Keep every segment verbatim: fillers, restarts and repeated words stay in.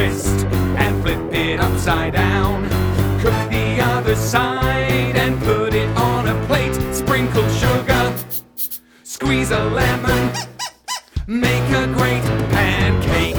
wrist and flip it upside down. Cook the other side and put it on a plate. Sprinkle sugar, squeeze a lemon, make a great pancake.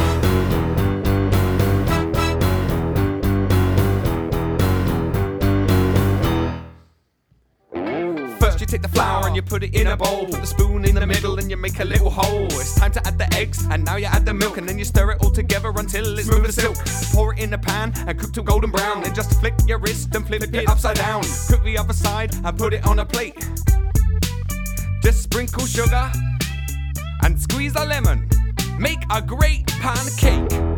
First you take the flour and you put it in a bowl. Put the spoon in the middle and you make a little hole. It's time to add the eggs and now you add the milk. And then you stir it all together until it's smooth as silk. Pour it in a pan and cook till golden brown. Then just flick your wrist and flip it upside down. Cook the other side and put it on a plate. Just sprinkle sugar and squeeze a lemon. Make a great pancake.